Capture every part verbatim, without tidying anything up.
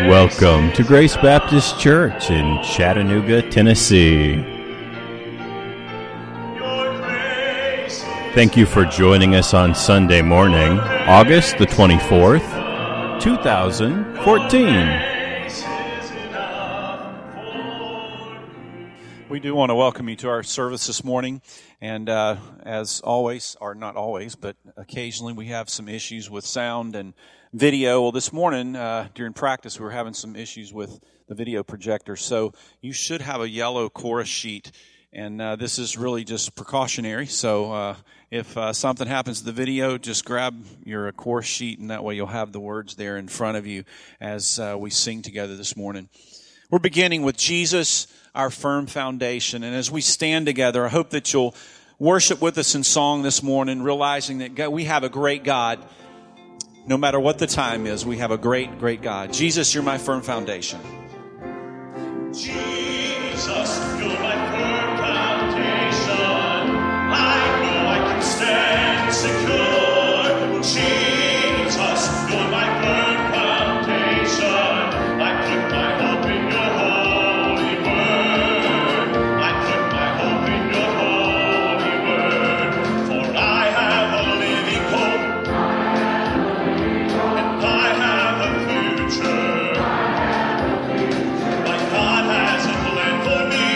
Welcome to Grace Baptist Church in Chattanooga, Tennessee. Thank you for joining us on Sunday morning, August the twenty-fourth, two thousand fourteen. We do want to welcome you to our service this morning, and uh, as always, or not always, but occasionally we have some issues with sound and video. Well, this morning uh, during practice we were having some issues with the video projector, so you should have a yellow chorus sheet, and uh, this is really just precautionary, so uh, if uh, something happens to the video, just grab your chorus sheet, and that way you'll have the words there in front of you as uh, we sing together this morning. We're beginning with Jesus, our firm foundation. And as we stand together, I hope that you'll worship with us in song this morning, realizing that God, we have a great God. No matter what the time is, we have a great, great God. Jesus, you're my firm foundation. Jesus, you're my firm foundation. I know I can stand secure. Jesus, you're my firm foundation. I put my hope in your holy word. I put my hope in your holy word. For I have a living hope, and I have a future. My God has a plan for me.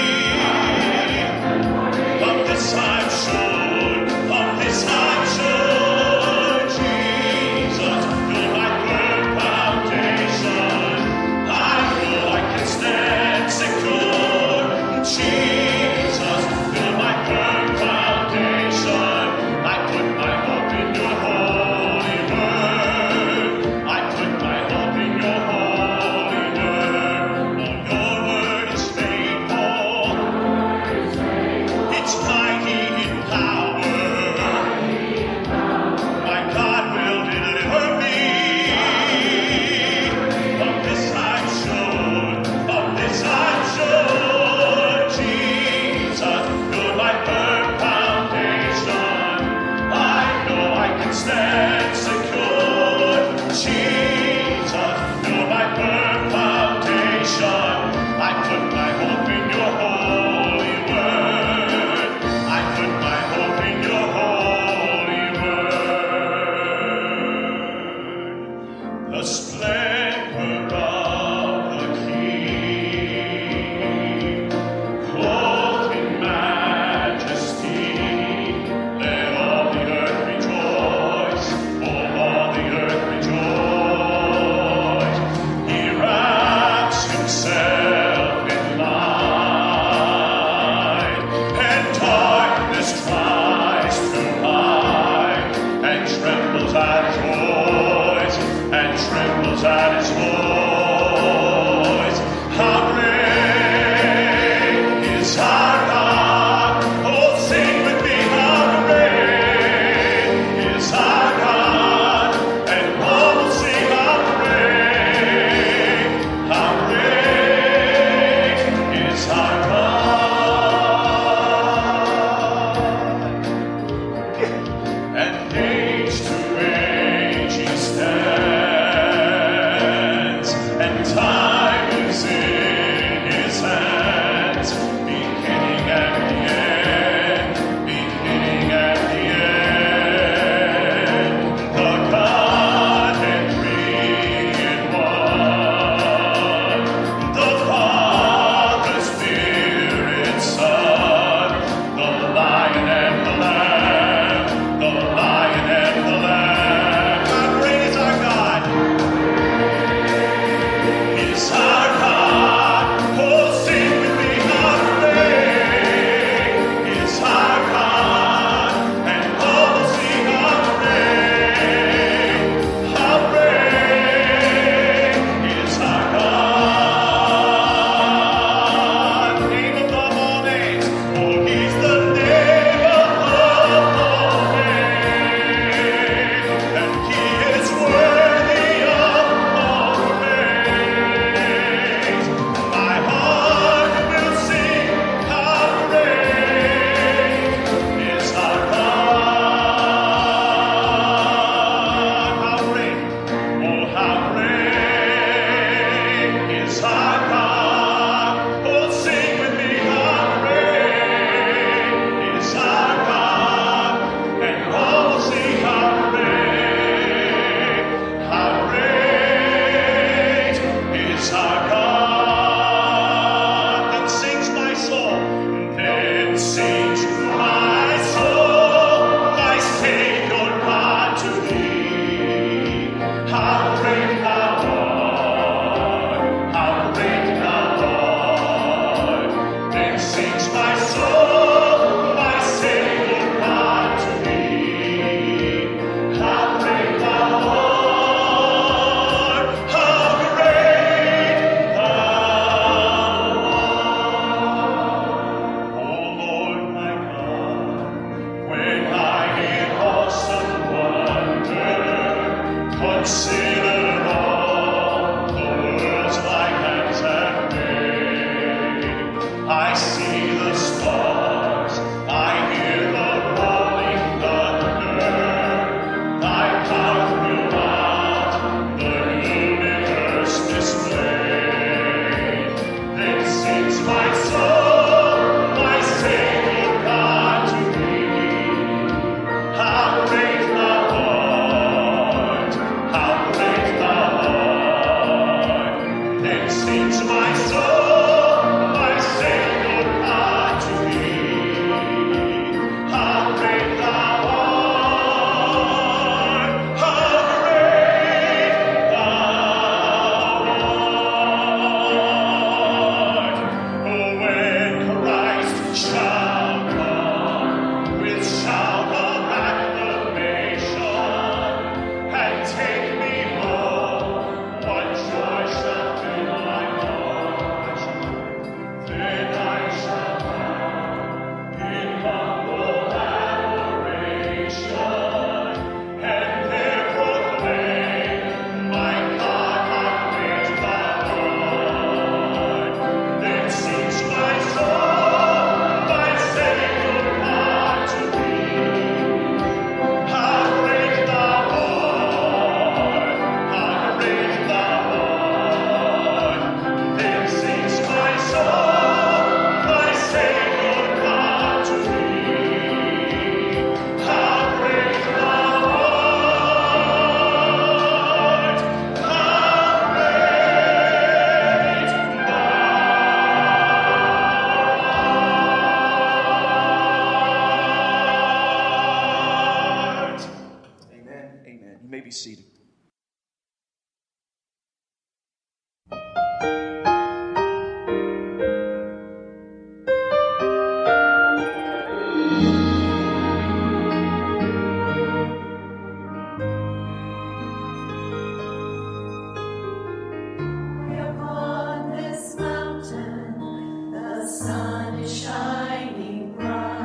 be seated.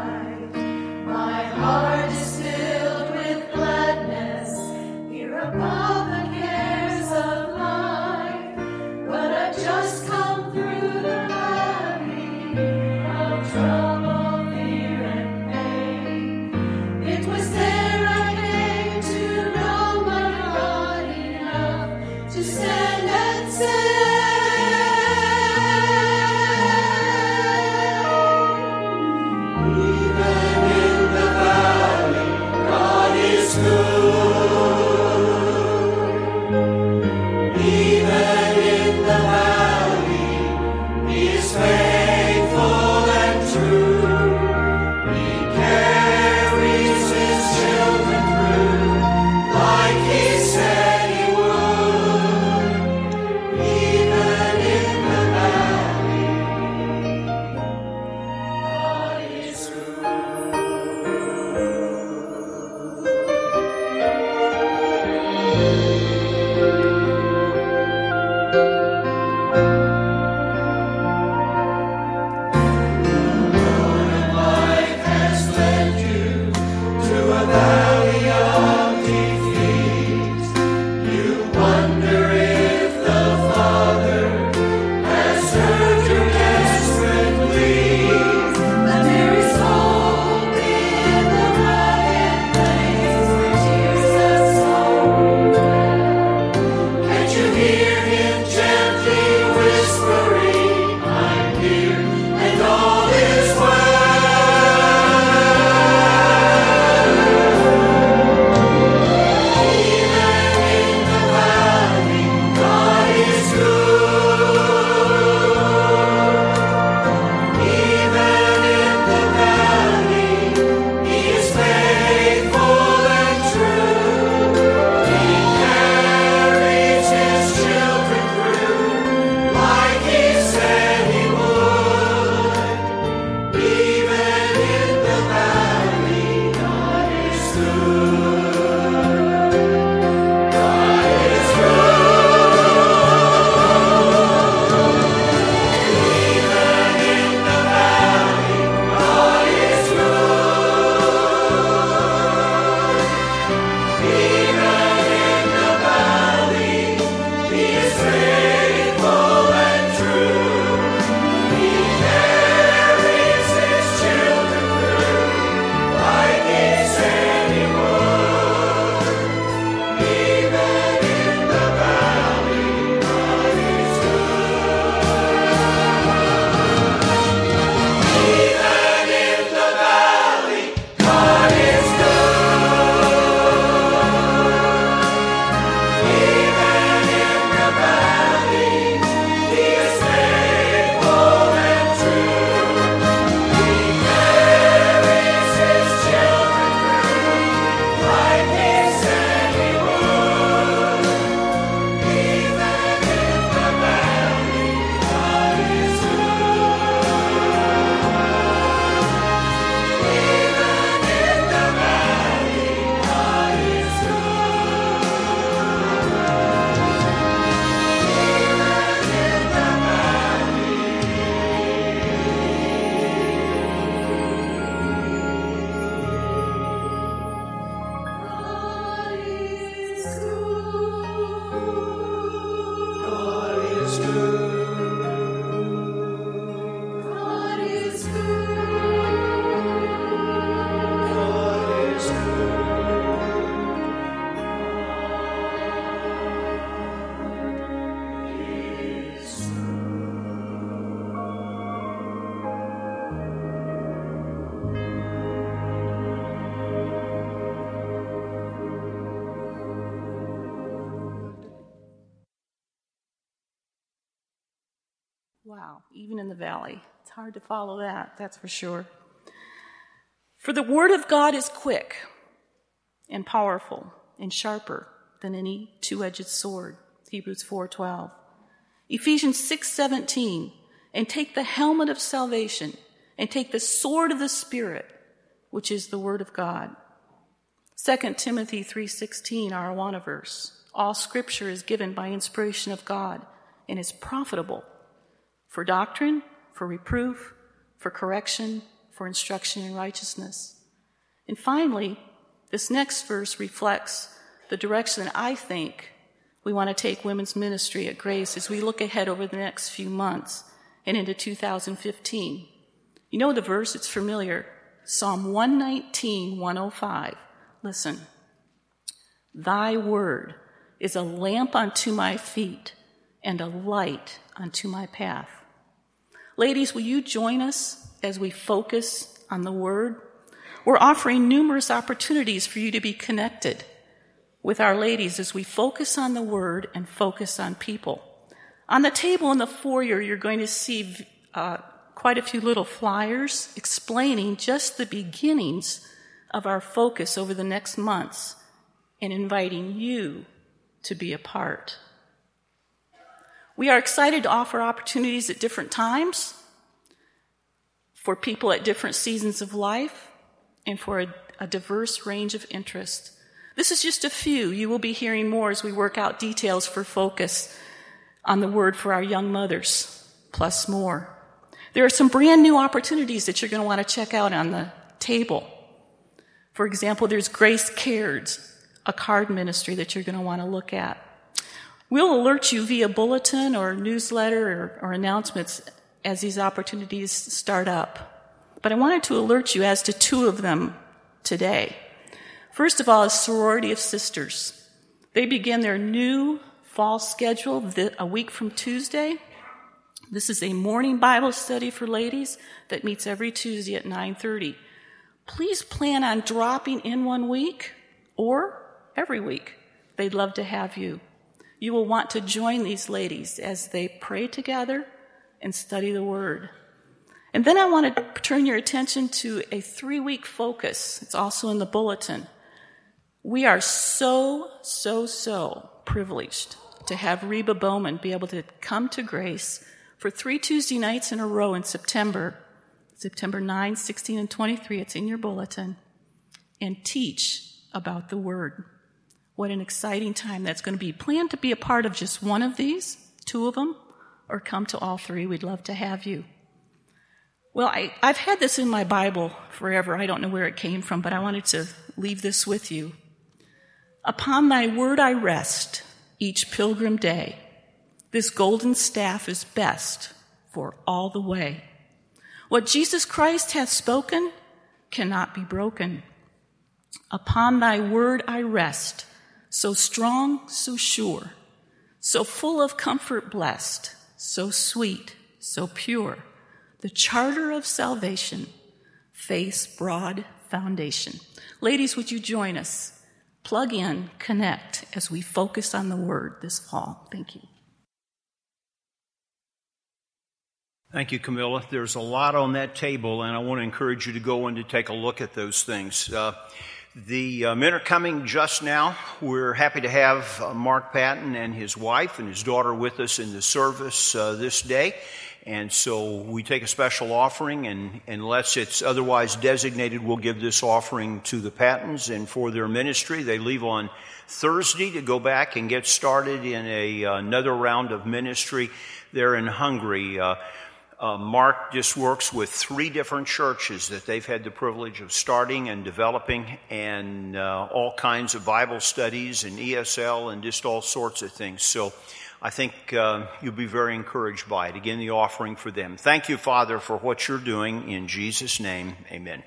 Upon Wow, even in the valley. It's hard to follow that, that's for sure. For the word of God is quick and powerful and sharper than any two-edged sword, Hebrews four twelve. Ephesians six seventeen, and take the helmet of salvation and take the sword of the Spirit, which is the word of God. Second Timothy three sixteen, our Awana verse. All scripture is given by inspiration of God and is profitable for doctrine, for reproof, for correction, for instruction in righteousness. And finally, this next verse reflects the direction that I think we want to take women's ministry at Grace as we look ahead over the next few months and into two thousand fifteen. You know the verse, it's familiar. Psalm one nineteen, one oh five. Listen. Thy word is a lamp unto my feet and a light unto my path. Ladies, will you join us as we focus on the word? We're offering numerous opportunities for you to be connected with our ladies as we focus on the word and focus on people. On the table in the foyer, you're going to see uh, quite a few little flyers explaining just the beginnings of our focus over the next months and inviting you to be a part. We are excited to offer opportunities at different times for people at different seasons of life and for a, a diverse range of interests. This is just a few. You will be hearing more as we work out details for focus on the word for our young mothers, plus more. There are some brand new opportunities that you're going to want to check out on the table. For example, there's Grace Cares, a card ministry that you're going to want to look at. We'll alert you via bulletin or newsletter or, or announcements as these opportunities start up. But I wanted to alert you as to two of them today. First of all is Sorority of Sisters. They begin their new fall schedule a week from Tuesday. This is a morning Bible study for ladies that meets every Tuesday at nine thirty. Please plan on dropping in one week or every week. They'd love to have you. You will want to join these ladies as they pray together and study the Word. And then I want to turn your attention to a three-week focus. It's also in the bulletin. We are so, so, so privileged to have Reba Bowman be able to come to Grace for three Tuesday nights in a row in September, September ninth, sixteen, and twenty-three. It's in your bulletin. And teach about the Word. What an exciting time that's going to be. Plan to be a part of just one of these, two of them, or come to all three. We'd love to have you. Well, I, I've had this in my Bible forever. I don't know where it came from, but I wanted to leave this with you. Upon thy word I rest each pilgrim day. This golden staff is best for all the way. What Jesus Christ hath spoken cannot be broken. Upon thy word I rest, so strong, so sure, so full of comfort blessed, so sweet, so pure, the charter of salvation, faith's broad foundation. Ladies, would you join us? Plug in, connect as we focus on the word this fall. Thank you. Thank you, Camilla. There's a lot on that table, and I want to encourage you to go in to take a look at those things. Uh, the uh, men are coming just now. We're happy to have uh, Mark Patton and his wife and his daughter with us in the service uh, this day. And so we take a special offering, and unless it's otherwise designated, we'll give this offering to the Pattons and for their ministry. They leave on Thursday to go back and get started in a, uh, another round of ministry there in Hungary. Uh, Uh, Mark just works with three different churches that they've had the privilege of starting and developing, and uh, all kinds of Bible studies and E S L and just all sorts of things. So I think uh, you'll be very encouraged by it. Again, the offering for them. Thank you, Father, for what you're doing. In Jesus' name, amen.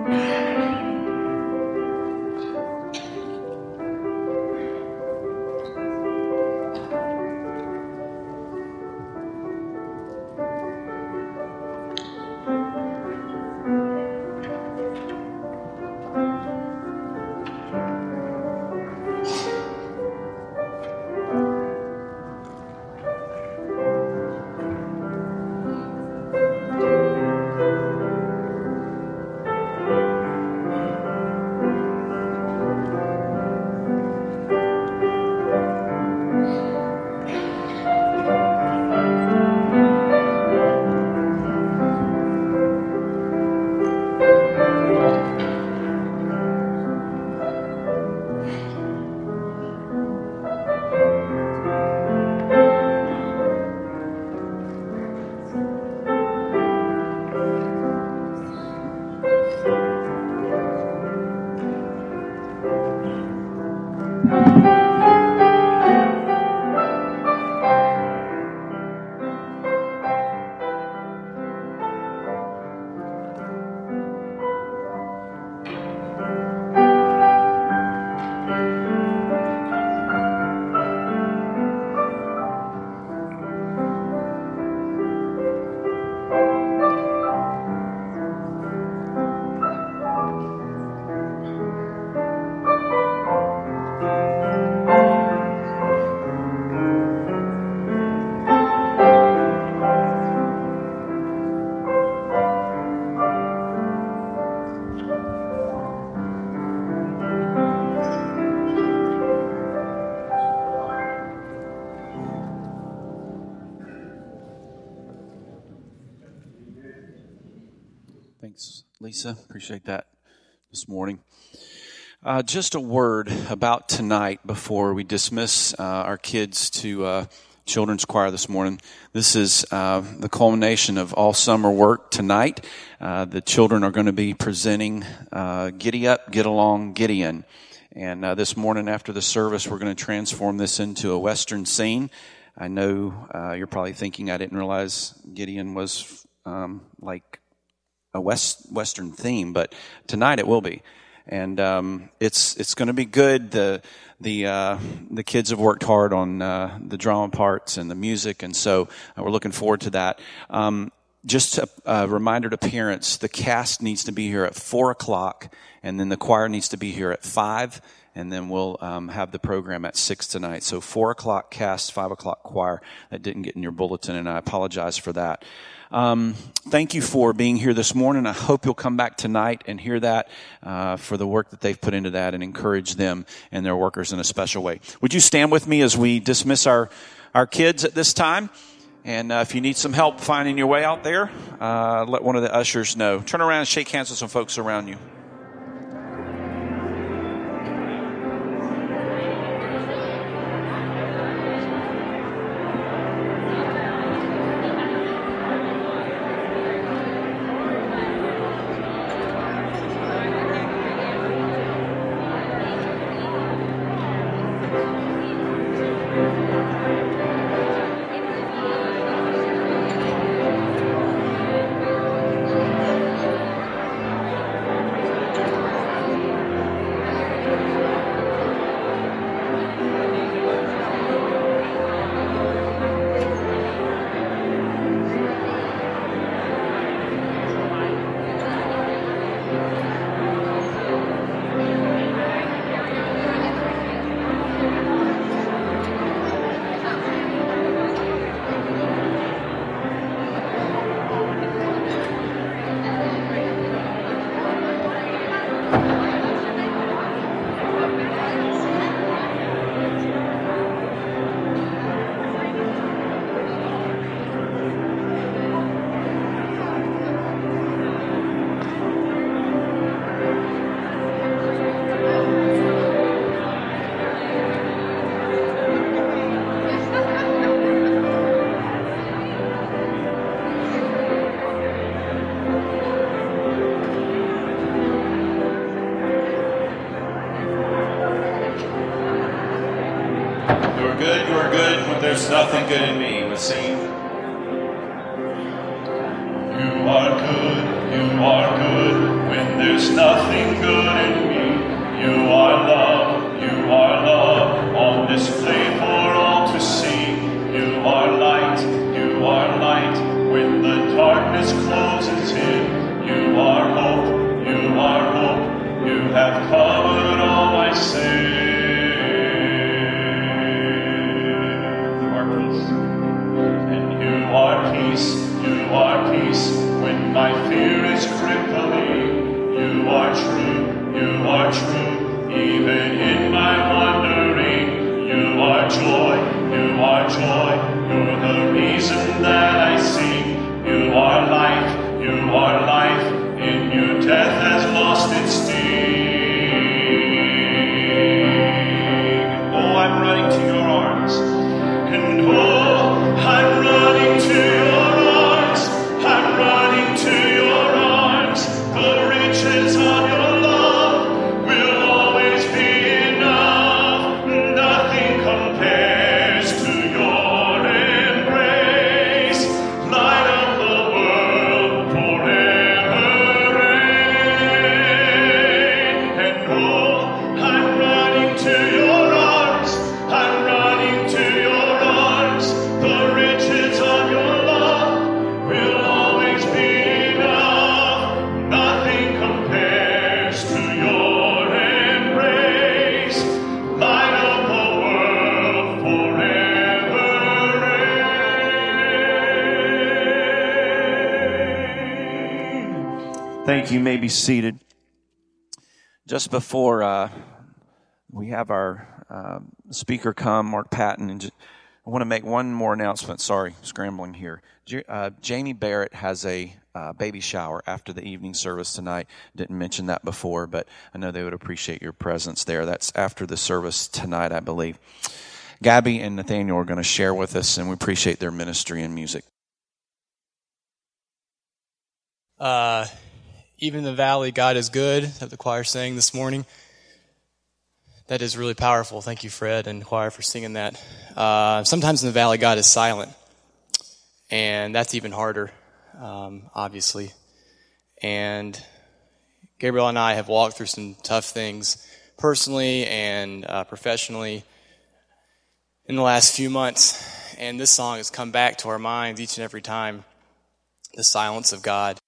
Thanks, Lisa. Appreciate that this morning. Uh, just a word about tonight before we dismiss uh, our kids to uh, children's choir this morning. This is uh, the culmination of all summer work tonight. Uh, the children are going to be presenting uh, Giddy Up, Get Along, Gideon. And uh, this morning after the service, we're going to transform this into a Western scene. I know uh, you're probably thinking I didn't realize Gideon was um, like a West Western theme, but tonight it will be. And um, it's it's going to be good. The the uh, the kids have worked hard on uh, the drama parts and the music, and so uh, we're looking forward to that. Um, just a, a reminder to parents: the cast needs to be here at four o'clock, and then the choir needs to be here at five, and then we'll um, have the program at six tonight. So four o'clock cast, five o'clock choir. That didn't get in your bulletin, and I apologize for that. Um, thank you for being here this morning. I hope you'll come back tonight and hear that uh, for the work that they've put into that and encourage them and their workers in a special way. Would you stand with me as we dismiss our, our kids at this time? And uh, if you need some help finding your way out there, uh, let one of the ushers know. Turn around and shake hands with some folks around you. There's nothing good in me. Let's sing. You are good, you are good when there's nothing. nothing good in me. You are love, you are love, on display for all to see. You are light, you are light, when the darkness closes in. You are hope, you are hope, you have covered all my sin. You are peace, and you are peace, you are peace, when my fear is crippling. You are true, you are true, even in my wandering. You are joy, you are joy, you're the reason that I sing. You are life, you are life, in you death has lost its sting. Oh, I'm running to your arms, and oh, I'm running to your arms, I'm running to your arms. The riches of your love will always be enough. Nothing compares to your embrace. Light of the world, forever reign. And oh, I'm running to your arms, I'm running to your arms. The riches of your love will always be enough. Nothing compares to your embrace. Light of the world, forever reign. Thank you. You may be seated. Just before uh, we have our uh, speaker come, Mark Patton, and ju- I want to make one more announcement. Sorry, scrambling here. J- uh, Jamie Barrett has a uh, baby shower after the evening service tonight. Didn't mention that before, but I know they would appreciate your presence there. That's after the service tonight, I believe. Gabby and Nathaniel are going to share with us, and we appreciate their ministry and music. Uh, even in the valley, God is good, that the choir sang this morning. That is really powerful. Thank you, Fred and the choir, for singing that. Uh, sometimes in the valley, God is silent, and that's even harder, um, obviously. And Gabriel and I have walked through some tough things personally and uh, professionally in the last few months, and this song has come back to our minds each and every time, the silence of God.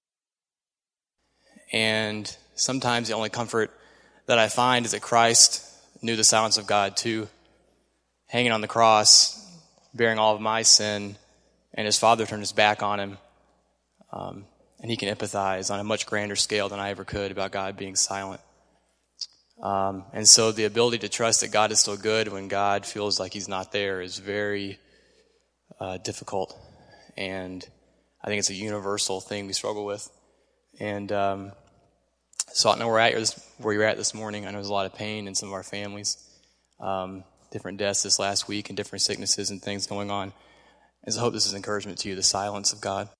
And sometimes the only comfort that I find is that Christ knew the silence of God too, hanging on the cross, bearing all of my sin, and his Father turned his back on him. Um, and he can empathize on a much grander scale than I ever could about God being silent. Um, and so the ability to trust that God is still good when God feels like he's not there is very uh, difficult. And I think it's a universal thing we struggle with. And um, so I know where, at, where you're at this morning. I know there's a lot of pain in some of our families, um, different deaths this last week and different sicknesses and things going on. And so I hope this is encouragement to you, the silence of God.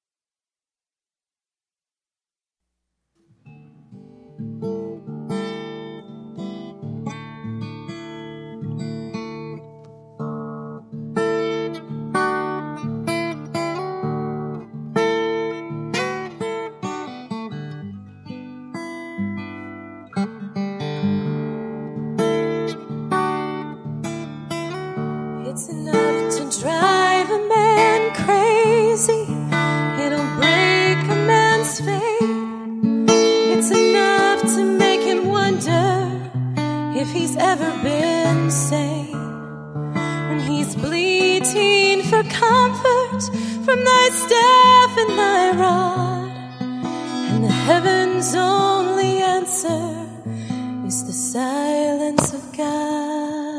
It's enough to drive a man crazy. It'll break a man's faith. It's enough to make him wonder if he's ever been sane. When he's bleating for comfort from thy staff and thy rod, and the heavens' only answer is the silence of God.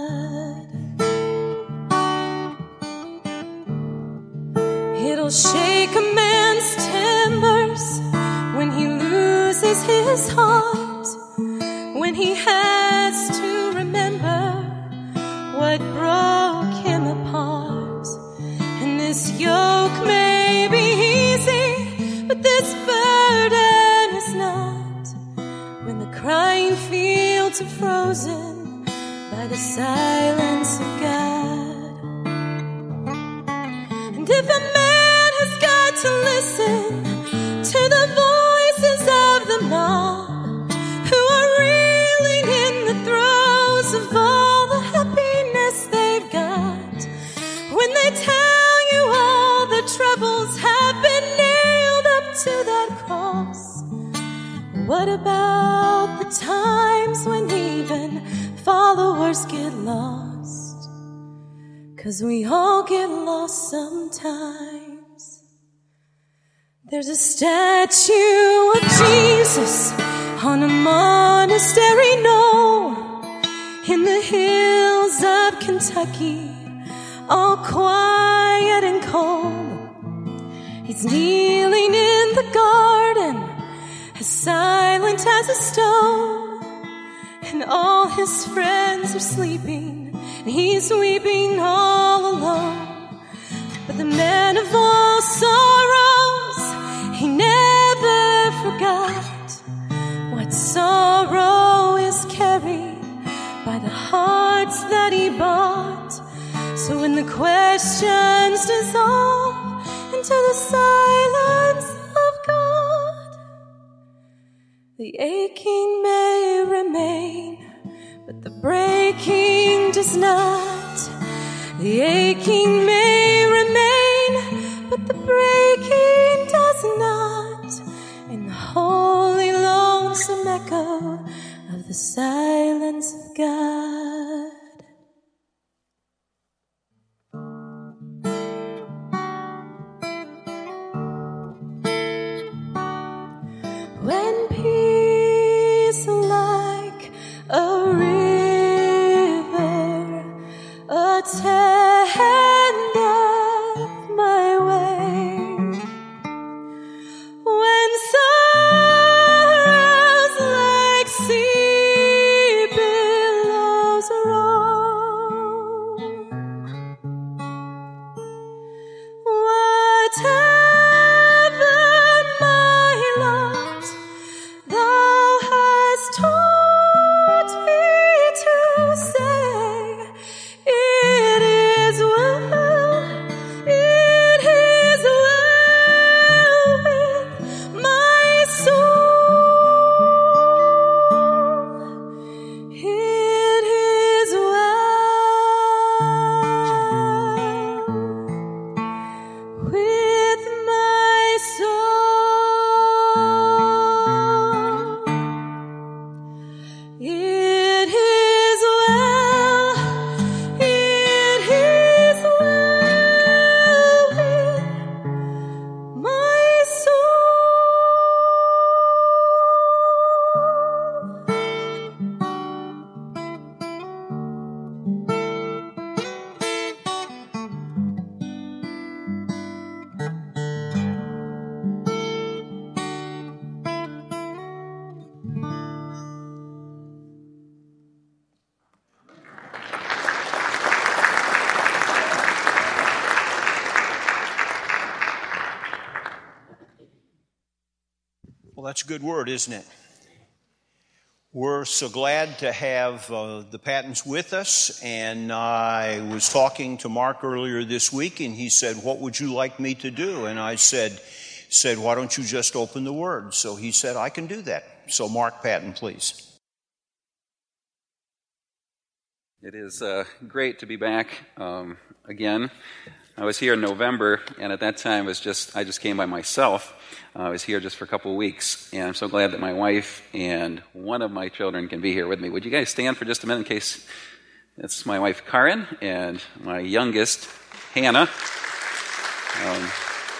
It'll shake a man's timbers when he loses his heart, when he has to remember what broke him apart. And this yoke may be easy, but this burden is not, when the crying fields are frozen by the silence of God. And if a man has got to listen to the voices of the mob, others get lost, 'cause we all get lost sometimes. There's a statue of Jesus on a monastery knoll in the hills of Kentucky, all quiet and cold. He's kneeling in the garden, as silent as a stone, and all his friends are sleeping, and he's weeping all alone. But the man of all sorrows, he never forgot what sorrow is carried by the hearts that he bought. So when the questions dissolve into the silence of God, the aching may remain, but the breaking does not. The aching may remain, but the breaking does not. In the holy, lonesome echo of the silence of God. When peace like a river attendeth my way, when sorrows like sea billows roll, whatever my lot, thou hast taught me to say, it is well, it is well with my soul, it is well with my soul. It is well, it is well with my Well, that's a good word, isn't it? We're so glad to have uh, the Pattons with us, and I was talking to Mark earlier this week, and he said, what would you like me to do? And I said, said, why don't you just open the Word? So he said, I can do that. So Mark Patton, please. It is uh, great to be back um, again. I was here in November, and at that time, it was just I just came by myself. Uh, I was here just for a couple of weeks, and I'm so glad that my wife and one of my children can be here with me. Would you guys stand for just a minute in case? That's my wife, Karen, and my youngest, Hannah. Um,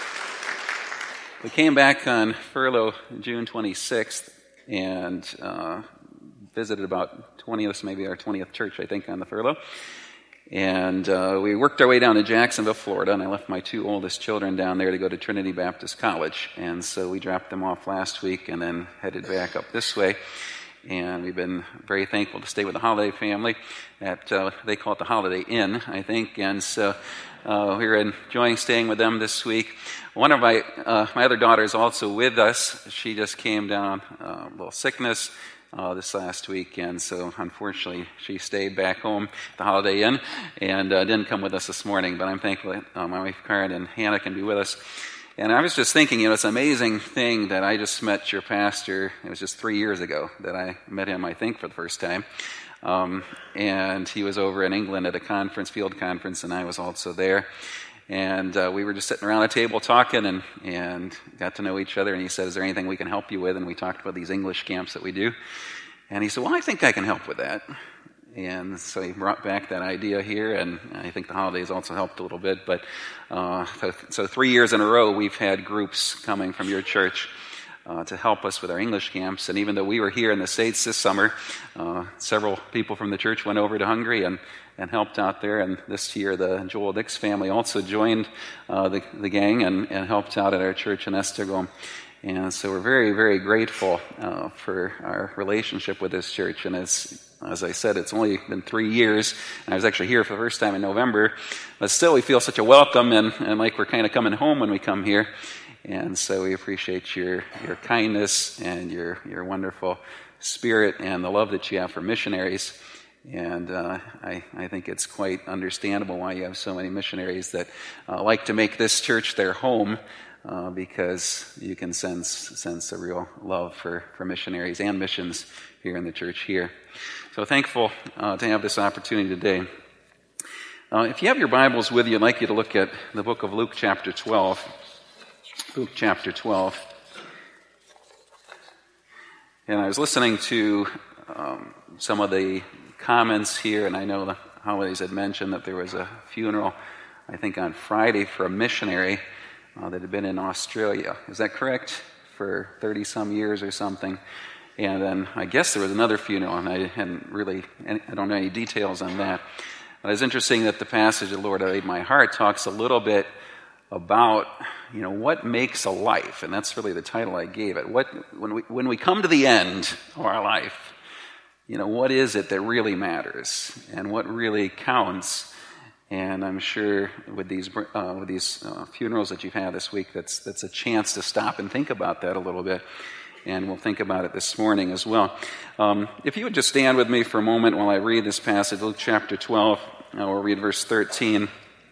we came back on furlough June twenty-sixth, and uh, visited about twentieth, maybe our twentieth church, I think, on the furlough. And uh, we worked our way down to Jacksonville, Florida, and I left my two oldest children down there to go to Trinity Baptist College. And so we dropped them off last week and then headed back up this way. And we've been very thankful to stay with the Holiday family at, uh, they call it the Holiday Inn, I think. And so uh, we were enjoying staying with them this week. One of my, uh, my other daughter is also with us. She just came down, uh, a little sickness. Uh, this last weekend, so unfortunately she stayed back home at the Holiday Inn and uh, didn't come with us this morning, but I'm thankful that uh, my wife Karen and Hannah can be with us. And I was just thinking, you know, it's an amazing thing that I just met your pastor. It was just three years ago that I met him, I think, for the first time. Um, and he was over in England at a conference, field conference, and I was also there. And uh, we were just sitting around a table talking and, and got to know each other. And he said, is there anything we can help you with? And we talked about these English camps that we do. And he said, well, I think I can help with that. And so he brought back that idea here, and I think the holidays also helped a little bit. But uh, so, so three years in a row, we've had groups coming from your church uh, to help us with our English camps. And even though we were here in the States this summer, uh, several people from the church went over to Hungary and, and helped out there. And this year, the Joel Dix family also joined uh, the, the gang and, and helped out at our church in Esztergom. And so we're very, very grateful uh, for our relationship with this church. And it's, as I said, it's only been three years. And I was actually here for the first time in November. But still, we feel such a welcome and, and like we're kind of coming home when we come here. And so we appreciate your, your kindness and your, your wonderful spirit and the love that you have for missionaries. And uh, I, I think it's quite understandable why you have so many missionaries that uh, like to make this church their home. Uh, because you can sense sense a real love for, for missionaries and missions here in the church here. So thankful uh, to have this opportunity today. Uh, if you have your Bibles with you, I'd like you to look at the book of Luke chapter twelve. Luke chapter twelve. And I was listening to um, some of the comments here, and I know the holidays had mentioned that there was a funeral, I think on Friday, for a missionary Uh, that had been in Australia. Is that correct? For thirty-some years or something. And then I guess there was another funeral, and I hadn't really, I don't know any details on that. But it's interesting that the passage of the Lord laid my heart talks a little bit about, you know, what makes a life, and that's really the title I gave it. What when we when we come to the end of our life, you know, what is it that really matters, and what really counts? And I'm sure with these uh, with these uh, funerals that you've had this week, that's that's a chance to stop and think about that a little bit. And we'll think about it this morning as well. Um, if you would just stand with me for a moment while I read this passage, Luke chapter twelve. Uh, we'll read verse thirteen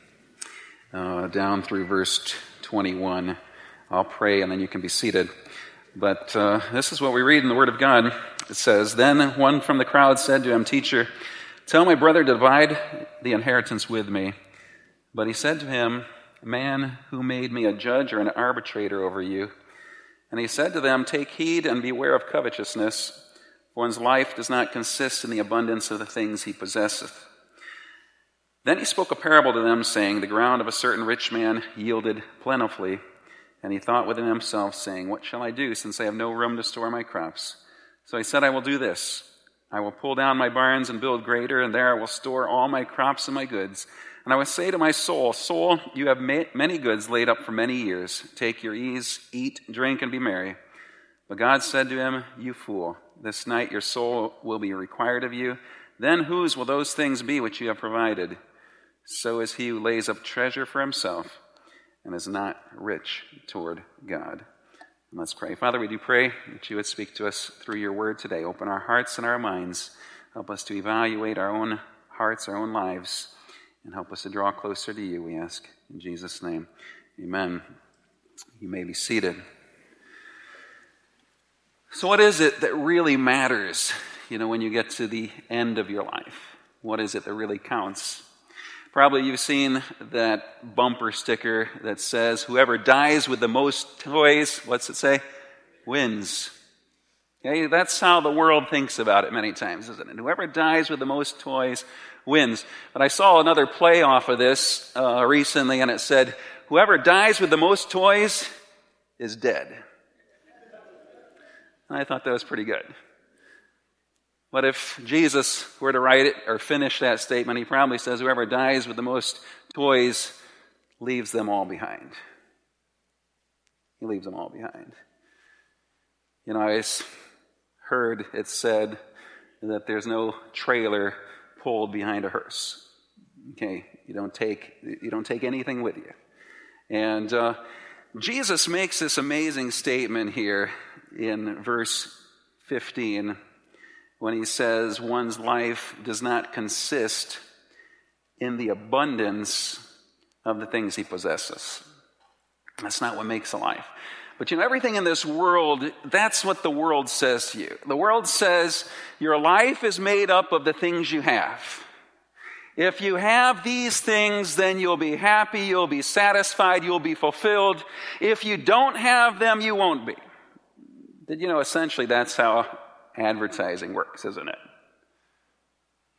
uh, down through verse twenty-one. I'll pray and then you can be seated. But uh, this is what we read in the Word of God. It says, "Then one from the crowd said to him, 'Teacher, tell my brother to divide the inheritance with me.' But he said to him, 'Man, who made me a judge or an arbitrator over you?' And he said to them, 'Take heed and beware of covetousness, for one's life does not consist in the abundance of the things he possesseth.' Then he spoke a parable to them, saying, 'The ground of a certain rich man yielded plentifully. And he thought within himself, saying, What shall I do, since I have no room to store my crops? So he said, I will do this. I will pull down my barns and build greater, and there I will store all my crops and my goods. And I will say to my soul, Soul, you have many goods laid up for many years. Take your ease, eat, drink, and be merry.' But God said to him, 'You fool, this night your soul will be required of you. Then whose will those things be which you have provided? So is he who lays up treasure for himself and is not rich toward God.'" And let's pray. Father, we do pray that you would speak to us through your word today. Open our hearts and our minds. Help us to evaluate our own hearts, our own lives, and help us to draw closer to you, we ask. In Jesus' name, amen. You may be seated. So what is it that really matters, you know, when you get to the end of your life? What is it that really counts? Probably you've seen that bumper sticker that says, "Whoever dies with the most toys," what's it say? "Wins." Okay, that's how the world thinks about it many times, isn't it? Whoever dies with the most toys wins. But I saw another play off of this uh, recently, and it said, "Whoever dies with the most toys is dead." And I thought that was pretty good. But if Jesus were to write it or finish that statement, he probably says, "Whoever dies with the most toys leaves them all behind." He leaves them all behind. You know, I heard it said that there's no trailer pulled behind a hearse. Okay, you don't take you don't take anything with you. And uh, Jesus makes this amazing statement here in verse fifteen. When he says one's life does not consist in the abundance of the things he possesses. That's not what makes a life. But you know, everything in this world, that's what the world says to you. The world says your life is made up of the things you have. If you have these things, then you'll be happy, you'll be satisfied, you'll be fulfilled. If you don't have them, you won't be. Did you know essentially that's how advertising works, isn't it?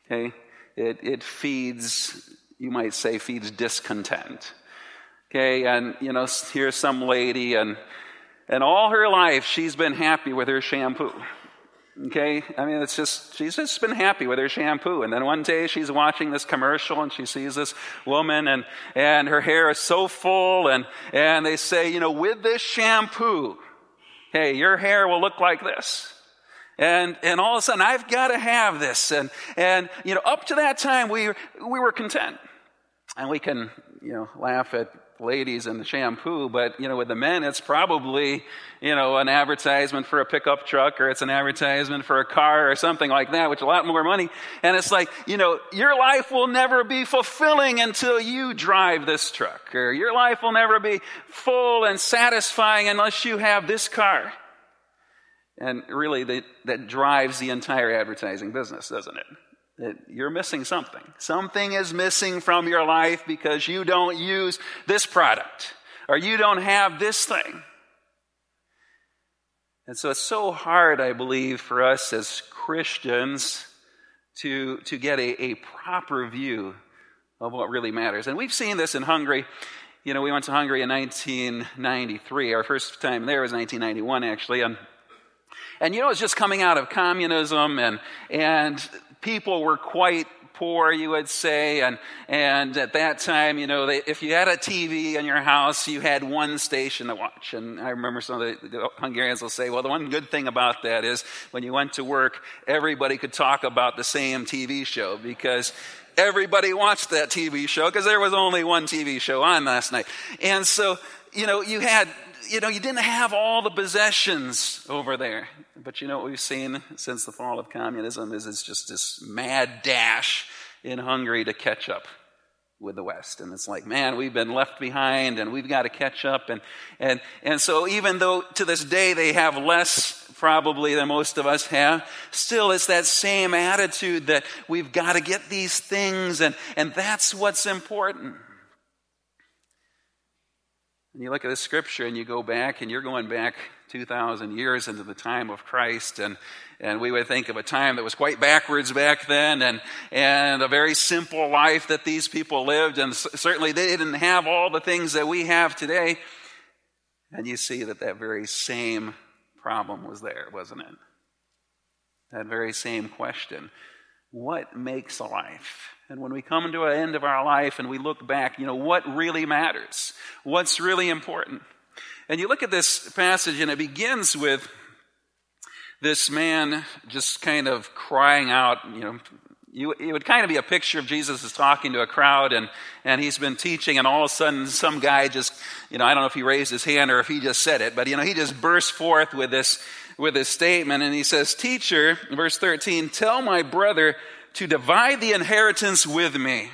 Okay? It, it feeds, you might say, feeds discontent. Okay, and, you know, here's some lady, and and all her life she's been happy with her shampoo. Okay, I mean, it's just, she's just been happy with her shampoo. And then one day she's watching this commercial and she sees this woman and, and her hair is so full and, and they say, you know, with this shampoo, hey, your hair will look like this. And, and all of a sudden, I've got to have this. And, and, you know, up to that time, we, we were content. And we can, you know, laugh at ladies and the shampoo, but, you know, with the men, it's probably, you know, an advertisement for a pickup truck, or it's an advertisement for a car or something like that, which is a lot more money. And it's like, you know, your life will never be fulfilling until you drive this truck, or your life will never be full and satisfying unless you have this car. And really, that, that drives the entire advertising business, doesn't it? That you're missing something. Something is missing from your life because you don't use this product, or you don't have this thing. And so it's so hard, I believe, for us as Christians to, to get a, a proper view of what really matters. And we've seen this in Hungary. You know, we went to Hungary in nineteen ninety-three. Our first time there was nineteen ninety-one, actually. And, and you know, it's just coming out of communism, and and people were quite poor, you would say, and and at that time, you know, they, if you had a T V in your house, you had one station to watch. And I remember some of the, the Hungarians will say, well, the one good thing about that is when you went to work, everybody could talk about the same T V show, because everybody watched that T V show because there was only one T V show on last night. And so, you know, you had, you know, you didn't have all the possessions over there. But you know what we've seen since the fall of communism is it's just this mad dash in Hungary to catch up with the West. And it's like, man, we've been left behind and we've got to catch up. And, and, and so even though to this day they have less probably than most of us have, still it's that same attitude that we've got to get these things, and, and that's what's important. And you look at the scripture and you go back, and you're going back two thousand years into the time of Christ, and, and we would think of a time that was quite backwards back then, and, and a very simple life that these people lived, and certainly they didn't have all the things that we have today. And you see that that very same problem was there, wasn't it? That very same question. What makes a life? And when we come to an end of our life and we look back, you know, what really matters? What's really important? And you look at this passage, and it begins with this man just kind of crying out. You know, you, it would kind of be a picture of Jesus is talking to a crowd, and, and he's been teaching, and all of a sudden some guy just, you know, I don't know if he raised his hand or if he just said it, but, you know, he just burst forth with this, with this statement, and he says, "Teacher," verse thirteen, "tell my brother to divide the inheritance with me."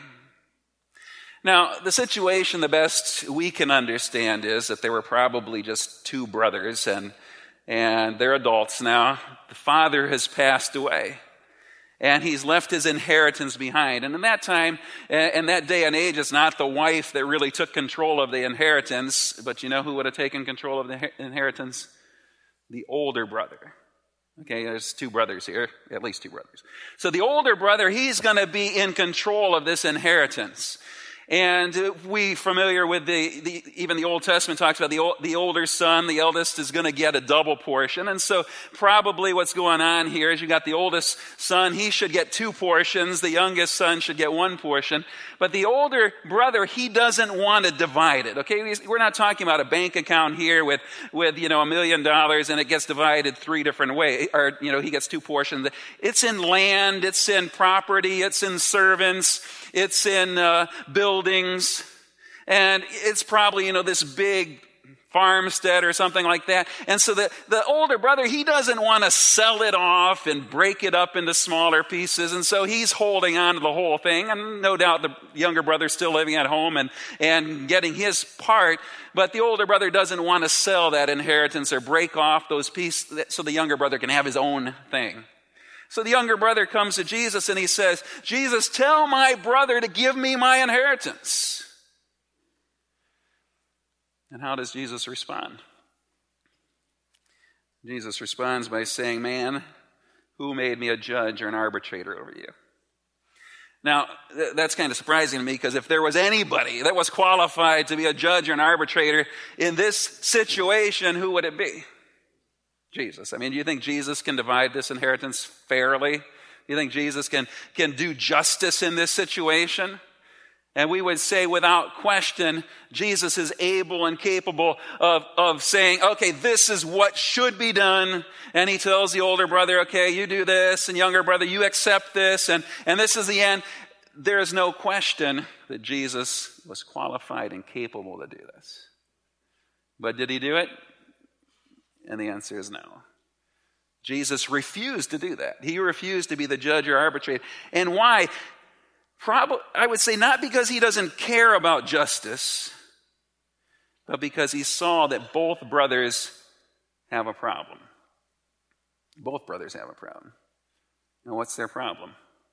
Now, the situation, the best we can understand, is that there were probably just two brothers, and and they're adults now. The father has passed away, and he's left his inheritance behind. And in that time, in that day and age, it's not the wife that really took control of the inheritance, but you know who would have taken control of the inheritance? The older brother. Okay, there's two brothers here, at least two brothers. So the older brother, he's going to be in control of this inheritance. And we familiar with the, the even the Old Testament talks about the old, the older son, the eldest, is going to get a double portion. And so probably what's going on here is you got the oldest son, he should get two portions. The youngest son should get one portion. But the older brother, he doesn't want to divide it. Okay, we're not talking about a bank account here with, with you know, a million dollars and it gets divided three different ways, or, you know, he gets two portions. It's in land, it's in property, it's in servants, it's in uh, buildings, and it's probably, you know, this big farmstead or something like that. And so the, the older brother, he doesn't want to sell it off and break it up into smaller pieces, and so he's holding on to the whole thing. And no doubt the younger brother's still living at home and, and getting his part, but the older brother doesn't want to sell that inheritance or break off those pieces so the younger brother can have his own thing. So the younger brother comes to Jesus and he says, "Jesus, tell my brother to give me my inheritance." And how does Jesus respond? Jesus responds by saying, "Man, who made me a judge or an arbitrator over you?" Now, th- that's kind of surprising to me, because if there was anybody that was qualified to be a judge or an arbitrator in this situation, who would it be? Jesus. I mean, do you think Jesus can divide this inheritance fairly? Do you think Jesus can, can do justice in this situation? And we would say without question, Jesus is able and capable of, of saying, okay, this is what should be done. And he tells the older brother, okay, you do this, and younger brother, you accept this, and, and this is the end. There is no question that Jesus was qualified and capable to do this. But did he do it? And the answer is no. Jesus refused to do that. He refused to be the judge or arbitrator. And why? Probably, I would say not because he doesn't care about justice, but because he saw that both brothers have a problem. Both brothers have a problem. Now, what's their problem?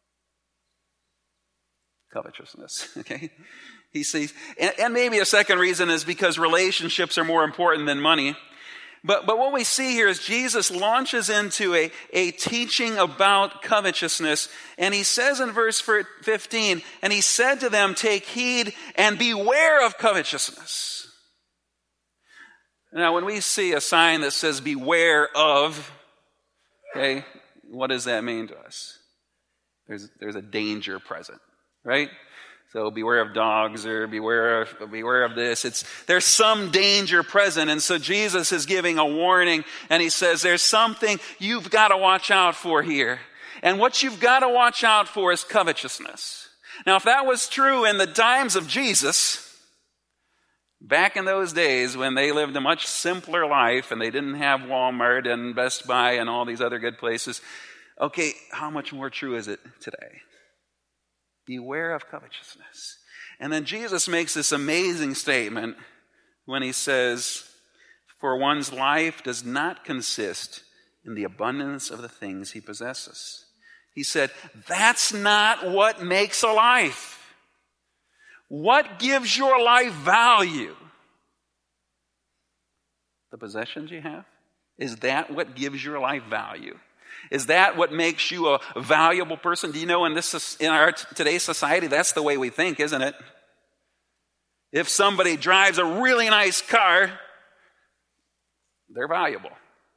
Covetousness, okay? He sees, and, and maybe a second reason is because relationships are more important than money. But, but what we see here is Jesus launches into a, a teaching about covetousness. And he says in verse fifteen, and he said to them, take heed and beware of covetousness. Now, when we see a sign that says beware of, okay, what does that mean to us? There's, there's a danger present, right? So beware of dogs, or beware of, beware of this. It's, there's some danger present. And so Jesus is giving a warning, and he says there's something you've got to watch out for here. And what you've got to watch out for is covetousness. Now, if that was true in the times of Jesus, back in those days when they lived a much simpler life and they didn't have Walmart and Best Buy and all these other good places, okay, how much more true is it today? Beware of covetousness. And then Jesus makes this amazing statement when he says, for one's life does not consist in the abundance of the things he possesses. He said, that's not what makes a life. What gives your life value? The possessions you have? Is that what gives your life value? Is that what makes you a valuable person? Do you know in this in our today's society, that's the way we think, isn't it? If somebody drives a really nice car, they're valuable.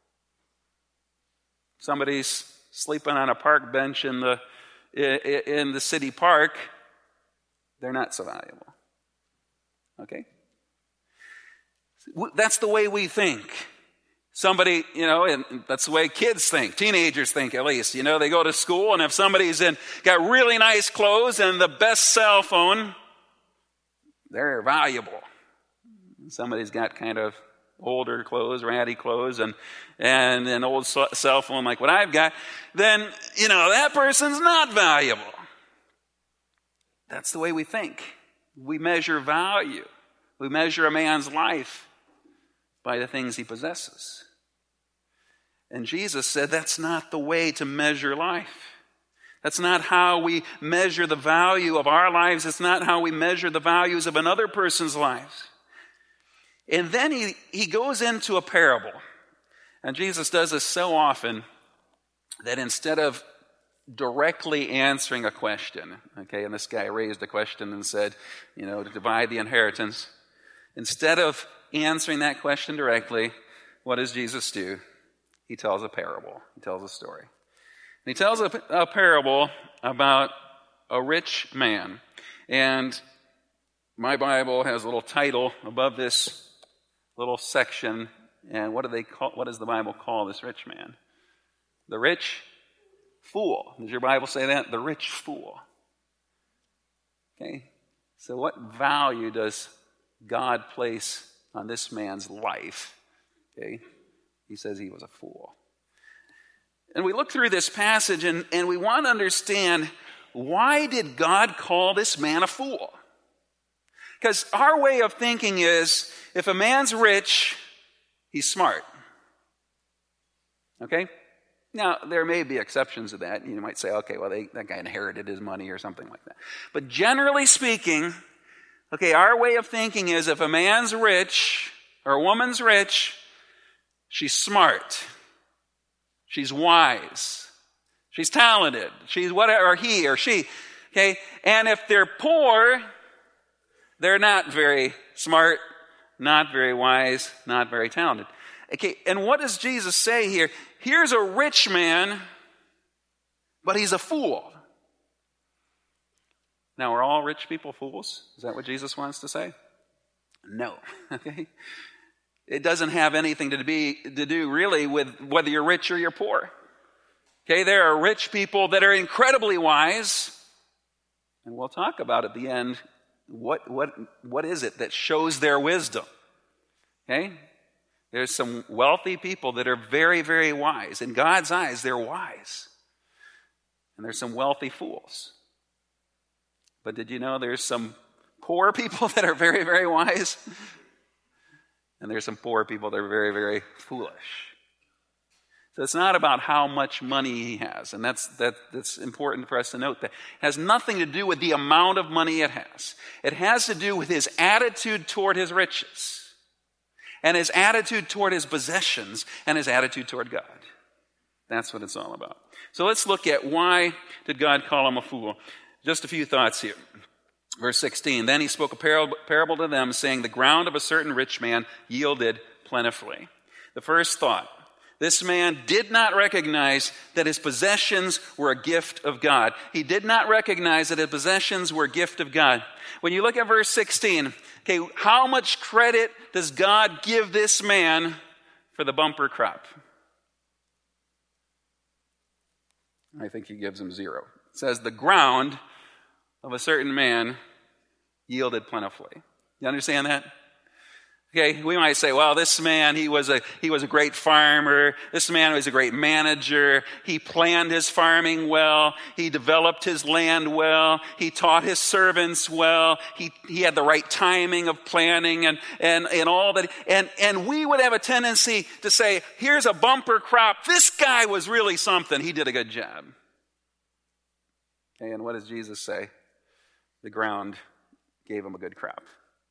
Somebody's sleeping on a park bench in the in the city park, they're not so valuable. Okay? That's the way we think. Somebody, you know, and that's the way kids think, teenagers think at least. You know, they go to school, and if somebody's in got really nice clothes and the best cell phone, they're valuable. Somebody's got kind of older clothes, ratty clothes, and and an old cell phone like what I've got, then, you know, that person's not valuable. That's the way we think. We measure value. We measure a man's life by the things he possesses. And Jesus said that's not the way to measure life. That's not how we measure the value of our lives. It's not how we measure the values of another person's lives. And then he, he goes into a parable. And Jesus does this so often that instead of directly answering a question, okay, and this guy raised a question and said, you know, to divide the inheritance, instead of answering that question directly, what does Jesus do? He tells a parable. He tells a story. And he tells a, a parable about a rich man. And my Bible has a little title above this little section. And what do they call? What does the Bible call this rich man? The rich fool. Does your Bible say that? The rich fool. Okay. So what value does God place on this man's life? Okay. He says he was a fool. And we look through this passage and, and we want to understand, why did God call this man a fool? Because our way of thinking is, if a man's rich, he's smart. Okay? Now, there may be exceptions to that. You might say, okay, well, they, that guy inherited his money or something like that. But generally speaking, okay, our way of thinking is, if a man's rich or a woman's rich, she's smart. She's wise. She's talented. She's whatever, or he or she. Okay? And if they're poor, they're not very smart, not very wise, not very talented. Okay, and what does Jesus say here? Here's a rich man, but he's a fool. Now, are all rich people fools? Is that what Jesus wants to say? No. Okay? It doesn't have anything to be to do really with whether you're rich or you're poor. Okay, there are rich people that are incredibly wise, and we'll talk about at the end what what what is it that shows their wisdom. Okay? There's some wealthy people that are very, very wise. In God's eyes, they're wise. And there's some wealthy fools. But did you know there's some poor people that are very, very wise? And there's some poor people that are very, very foolish. So it's not about how much money he has. And that's, that, that's important for us to note. That it has nothing to do with the amount of money it has. It has to do with his attitude toward his riches. And his attitude toward his possessions, and his attitude toward God. That's what it's all about. So let's look at why did God call him a fool. Just a few thoughts here. Verse sixteen, then he spoke a parable, parable to them, saying, the ground of a certain rich man yielded plentifully. The first thought, this man did not recognize that his possessions were a gift of God. He did not recognize that his possessions were a gift of God. When you look at verse sixteen, okay, how much credit does God give this man for the bumper crop? I think he gives him zero. It says the ground of a certain man yielded plentifully. You understand that? Okay, we might say, well, this man, he was a he was a great farmer. This man was a great manager. He planned his farming well. He developed his land well. He taught his servants well. He he had the right timing of planning and and, and all that. And, and we would have a tendency to say, here's a bumper crop. This guy was really something. He did a good job. Okay, and what does Jesus say? The ground gave him a good crop.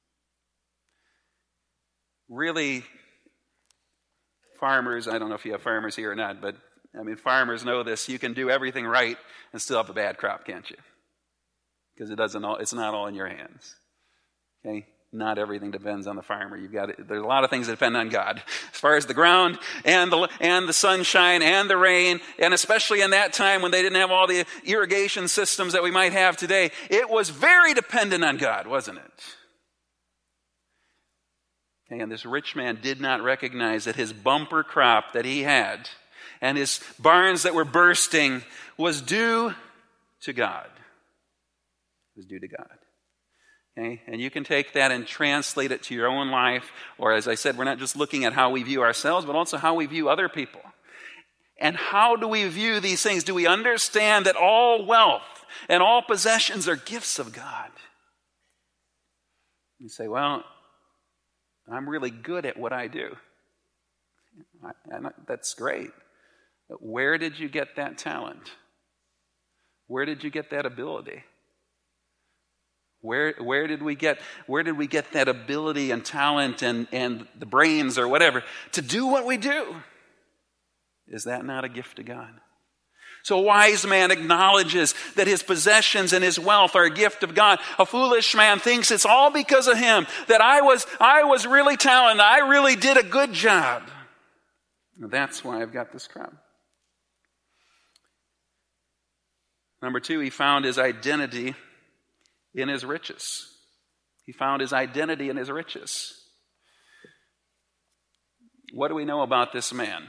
Really, farmers, I don't know if you have farmers here or not, but I mean, farmers know this. You can do everything right and still have a bad crop, can't you? Because it doesn't all, it's not all in your hands. Okay? Not everything depends on the farmer. You've got to, there's a lot of things that depend on God. As far as the ground and the and the sunshine and the rain, and especially in that time when they didn't have all the irrigation systems that we might have today, it was very dependent on God, wasn't it? And this rich man did not recognize that his bumper crop that he had and his barns that were bursting was due to God. It was due to God. Okay? And you can take that and translate it to your own life. Or as I said, we're not just looking at how we view ourselves, but also how we view other people. And how do we view these things? Do we understand that all wealth and all possessions are gifts of God? You say, well, I'm really good at what I do. And that's great. But where did you get that talent? Where did you get that ability? Where where did we get where did we get that ability and talent and, and the brains or whatever to do what we do? Is that not a gift to God? So a wise man acknowledges that his possessions and his wealth are a gift of God. A foolish man thinks it's all because of him, that I was, I was really talented, I really did a good job. That's why I've got this crop. Number two, he found his identity in his riches. He found his identity in his riches. What do we know about this man?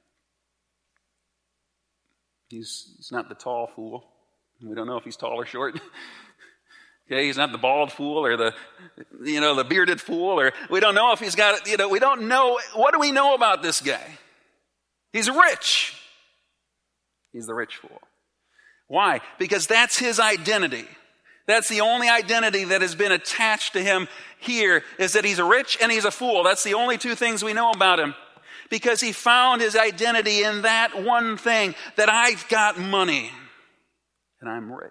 He's, he's not the tall fool. We don't know if he's tall or short. Okay, he's not the bald fool or the, you know, the bearded fool, or we don't know if he's got, you know, we don't know. What do we know about this guy? He's rich. He's the rich fool. Why? Because that's his identity. That's the only identity that has been attached to him here, is that he's a rich and he's a fool. That's the only two things we know about him. Because he found his identity in that one thing, that I've got money and I'm rich.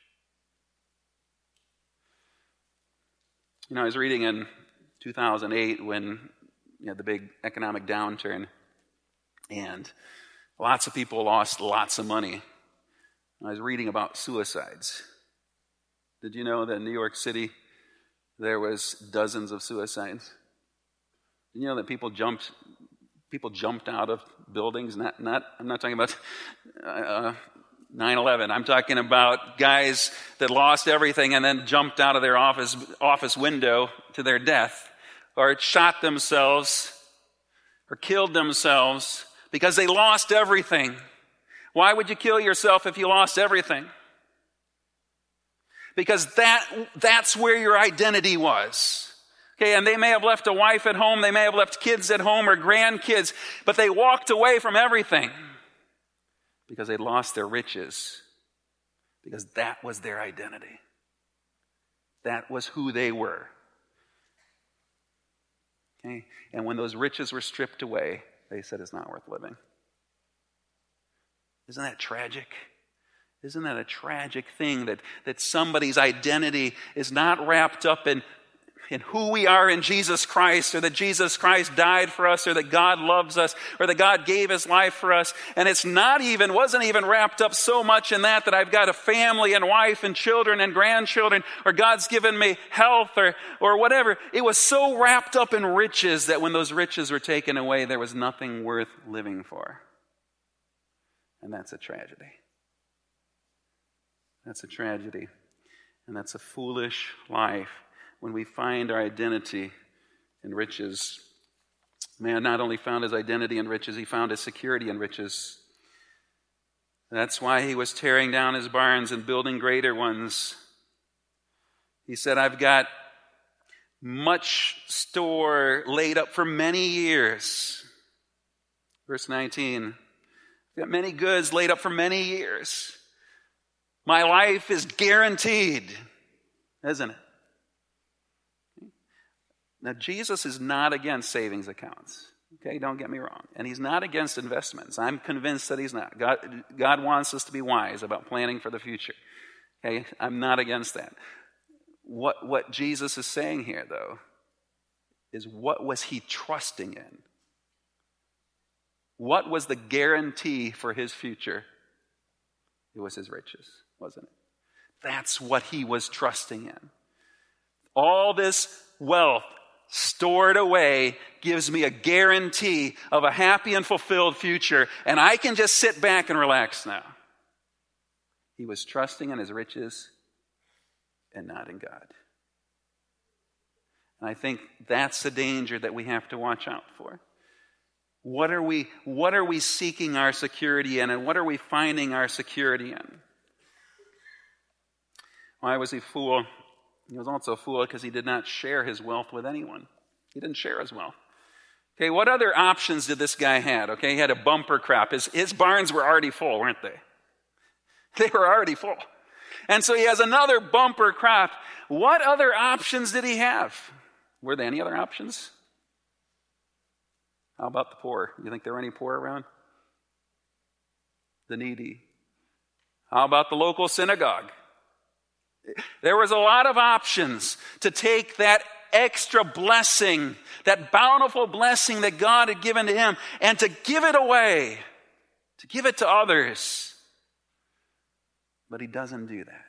You know, I was reading in two thousand eight when you know the big economic downturn, and lots of people lost lots of money. I was reading about suicides. Did you know that in New York City there was dozens of suicides? Did you know that people jumped people jumped out of buildings? Not not I'm not talking about uh, nine eleven. I'm talking about guys that lost everything and then jumped out of their office office window to their death, or shot themselves, or killed themselves because they lost everything. Why would you kill yourself if you lost everything? Because that that's where your identity was. Okay, and they may have left a wife at home, they may have left kids at home or grandkids, but they walked away from everything because they lost their riches, because that was their identity. That was who they were. Okay, and when those riches were stripped away, they said it's not worth living. Isn't that tragic? Isn't that a tragic thing that, that somebody's identity is not wrapped up in, in who we are in Jesus Christ, or that Jesus Christ died for us, or that God loves us, or that God gave his life for us. And it's not even, wasn't even wrapped up so much in that that I've got a family and wife and children and grandchildren, or God's given me health or, or whatever. It was so wrapped up in riches that when those riches were taken away, there was nothing worth living for. And that's a tragedy. That's a tragedy. And that's a foolish life when we find our identity in riches. Man not only found his identity in riches, he found his security in riches. That's why he was tearing down his barns and building greater ones. He said, I've got much store laid up for many years. Verse nineteen, I've got many goods laid up for many years. My life is guaranteed, isn't it? Now, Jesus is not against savings accounts. Okay, don't get me wrong. And he's not against investments. I'm convinced that he's not. God, God wants us to be wise about planning for the future. Okay, I'm not against that. What, what Jesus is saying here, though, is what was he trusting in? What was the guarantee for his future? It was his riches, wasn't it? That's what he was trusting in. All this wealth stored away gives me a guarantee of a happy and fulfilled future, and I can just sit back and relax now. He was trusting in his riches and not in God. And I think that's the danger that we have to watch out for. What are we, what are we seeking our security in, and what are we finding our security in? Why was he a fool? He was also a fool because he did not share his wealth with anyone. He didn't share his wealth. Okay, what other options did this guy have? Okay, he had a bumper crop. His, his barns were already full, weren't they? They were already full. And so he has another bumper crop. What other options did he have? Were there any other options? How about the poor? You think there were any poor around? The needy. How about the local synagogue? There was a lot of options to take that extra blessing, that bountiful blessing that God had given to him, and to give it away, to give it to others. But he doesn't do that.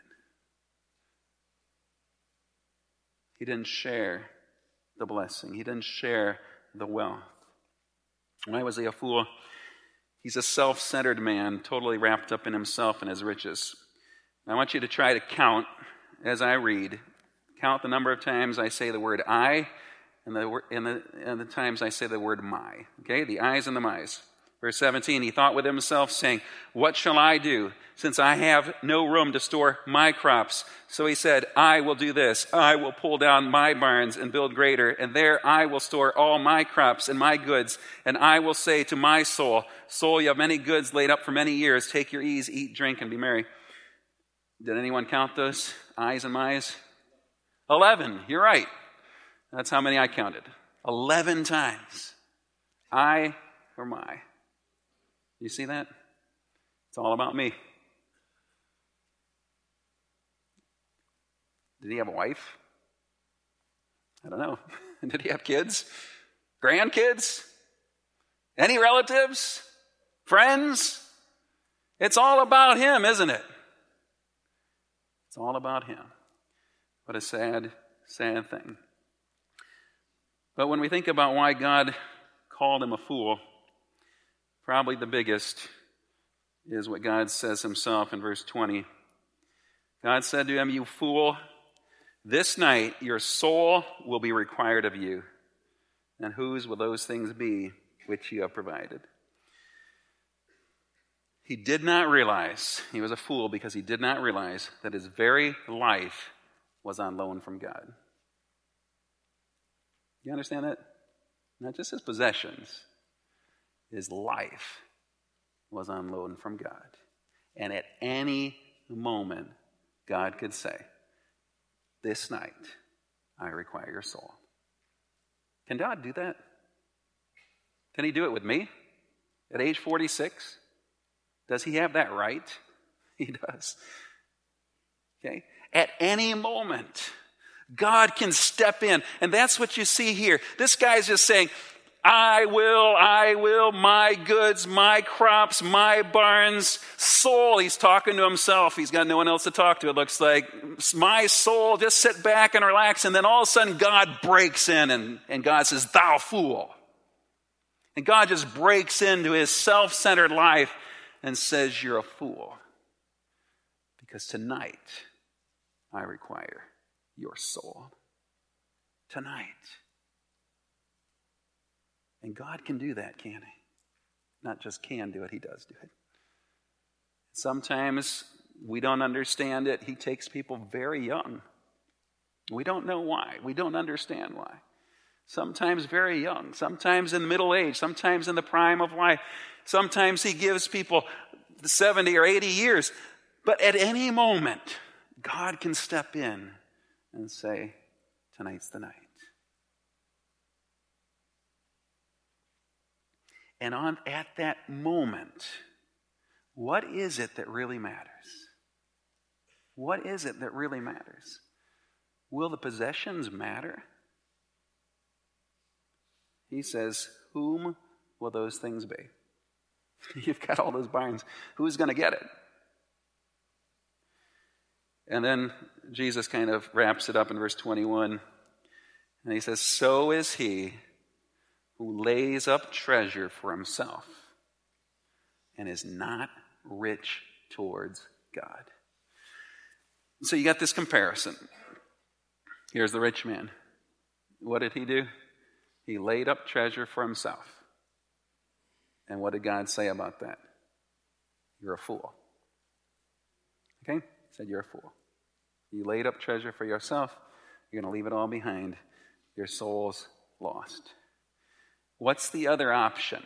He didn't share the blessing. He didn't share the wealth. Why was he a fool? He's a self-centered man, totally wrapped up in himself and his riches. I want you to try to count as I read. Count the number of times I say the word I and the, and the, and the times I say the word my. Okay, the I's and the my's. Verse seventeen, he thought with himself, saying, what shall I do, since I have no room to store my crops? So he said, I will do this. I will pull down my barns and build greater, and there I will store all my crops and my goods. And I will say to my soul, soul, you have many goods laid up for many years. Take your ease, eat, drink, and be merry. Did anyone count those I's and my's? Eleven. You're right. That's how many I counted. Eleven times. I or my. You see that? It's all about me. Did he have a wife? I don't know. Did he have kids? Grandkids? Any relatives? Friends? It's all about him, isn't it? It's all about him. What a sad, sad thing. But when we think about why God called him a fool, probably the biggest is what God says himself in verse twenty. God said to him, "You fool, this night your soul will be required of you. And whose will those things be which you have provided?" He did not realize, he was a fool because he did not realize that his very life was on loan from God. You understand that? Not just his possessions. His life was on loan from God. And at any moment, God could say, "This night, I require your soul." Can God do that? Can he do it with me at age forty-six? Does he have that right? He does. Okay? At any moment, God can step in. And that's what you see here. This guy's just saying, I will, I will, my goods, my crops, my barns, soul. He's talking to himself. He's got no one else to talk to, it looks like. My soul, just sit back and relax. And then all of a sudden God breaks in and, and God says, "Thou fool." And God just breaks into his self-centered life and says, "You're a fool. Because tonight I require your soul." Tonight. And God can do that, can he? Not just can do it, he does do it. Sometimes we don't understand it. He takes people very young. We don't know why. We don't understand why. Sometimes very young. Sometimes in middle age. Sometimes in the prime of life. Sometimes he gives people seventy or eighty years. But at any moment, God can step in and say, "Tonight's the night." And on at that moment, what is it that really matters? What is it that really matters? Will the possessions matter? He says, "Whom will those things be?" You've got all those barns. Who's going to get it? And then Jesus kind of wraps it up in verse twenty-one. And he says, "So is he who lays up treasure for himself and is not rich towards God." So you got this comparison. Here's the rich man. What did he do? He laid up treasure for himself. And what did God say about that? You're a fool. Okay? He said, "You're a fool. You laid up treasure for yourself. You're going to leave it all behind. Your soul's lost." What's the other option?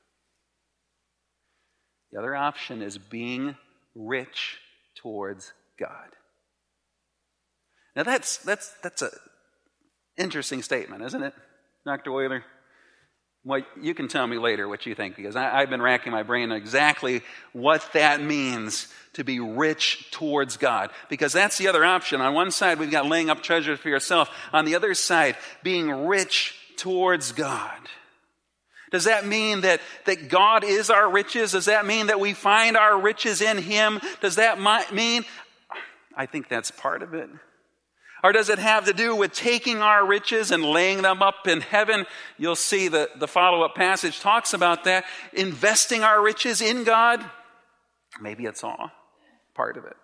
The other option is being rich towards God. Now that's that's that's a interesting statement, isn't it, Doctor Euler? Well, you can tell me later what you think, because I, I've been racking my brain on exactly what that means to be rich towards God. Because that's the other option. On one side, we've got laying up treasure for yourself. On the other side, being rich towards God. Does that mean that, that God is our riches? Does that mean that we find our riches in him? Does that mean? I think that's part of it. Or does it have to do with taking our riches and laying them up in heaven? You'll see the, the follow-up passage talks about that. Investing our riches in God? Maybe it's all part of it.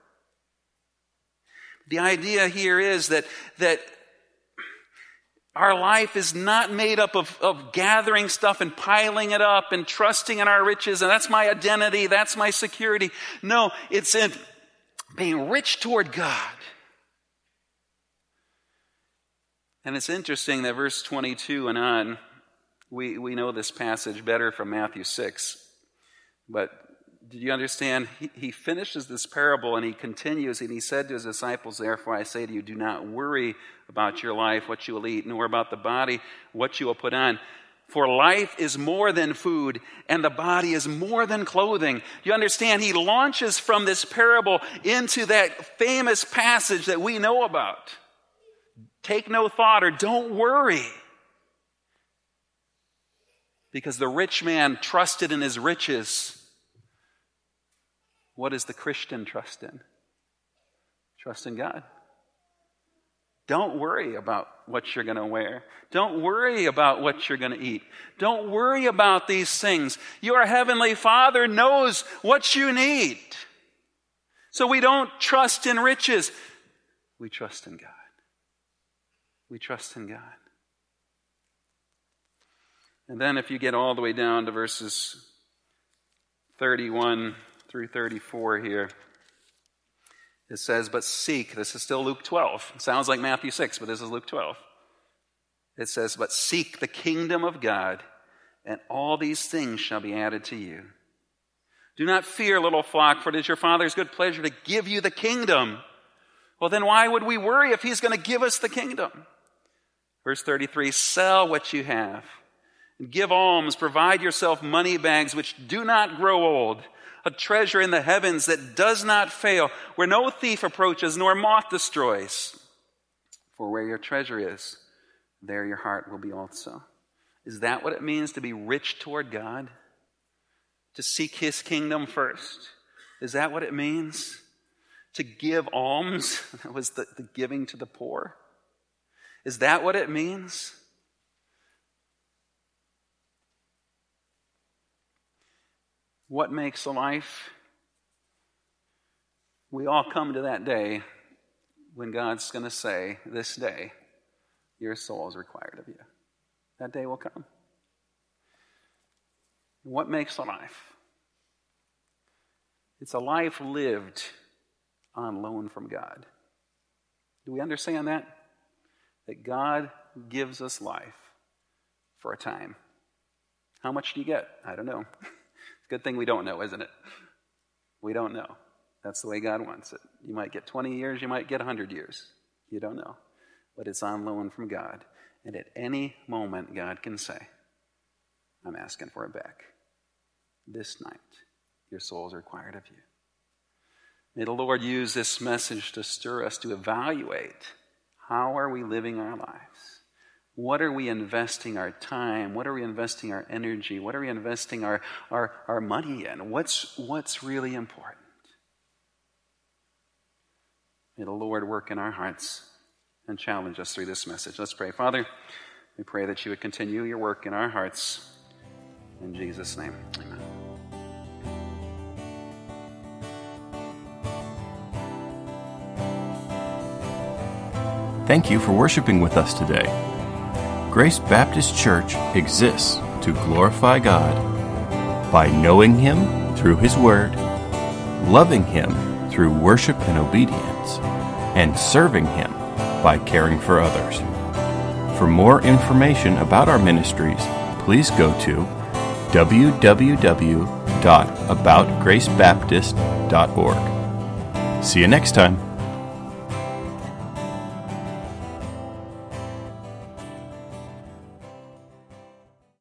The idea here is that, that our life is not made up of, of gathering stuff and piling it up and trusting in our riches, and that's my identity, that's my security. No, it's in being rich toward God. And it's interesting that verse twenty-two and on, we, we know this passage better from Matthew six. But did you understand? He, he finishes this parable and he continues, and he said to his disciples, "Therefore I say to you, do not worry about your life, what you will eat, nor about the body, what you will put on. For life is more than food, and the body is more than clothing." You understand? He launches from this parable into that famous passage that we know about. Take no thought, or don't worry. Because the rich man trusted in his riches. What does the Christian trust in? Trust in God. Don't worry about what you're going to wear. Don't worry about what you're going to eat. Don't worry about these things. Your Heavenly Father knows what you need. So we don't trust in riches. We trust in God. We trust in God. And then if you get all the way down to verses thirty-one through thirty-four here, it says, but seek. This is still Luke twelve. It sounds like Matthew six, but this is Luke twelve. It says, but seek the kingdom of God, and all these things shall be added to you. Do not fear, little flock, for it is your Father's good pleasure to give you the kingdom. Well, then why would we worry if he's going to give us the kingdom? Verse thirty-three, sell what you have, and give alms, provide yourself money bags which do not grow old, a treasure in the heavens that does not fail, where no thief approaches nor moth destroys. For where your treasure is, there your heart will be also. Is that what it means to be rich toward God? To seek his kingdom first? Is that what it means? To give alms? That was the, the giving to the poor. Is that what it means? What makes a life? We all come to that day when God's going to say, this day, your soul is required of you. That day will come. What makes a life? It's a life lived on loan from God. Do we understand that? That God gives us life for a time. How much do you get? I don't know. It's a good thing we don't know, isn't it? We don't know. That's the way God wants it. You might get twenty years, you might get one hundred years. You don't know. But it's on loan from God. And at any moment, God can say, I'm asking for it back. This night, your soul is required of you. May the Lord use this message to stir us to evaluate, how are we living our lives? What are we investing our time? What are we investing our energy? What are we investing our, our, our money in? What's, what's really important? May the Lord work in our hearts and challenge us through this message. Let's pray. Father, we pray that you would continue your work in our hearts. In Jesus' name, amen. Thank you for worshiping with us today. Grace Baptist Church exists to glorify God by knowing Him through His Word, loving Him through worship and obedience, and serving Him by caring for others. For more information about our ministries, please go to w w w dot about grace baptist dot org. See you next time.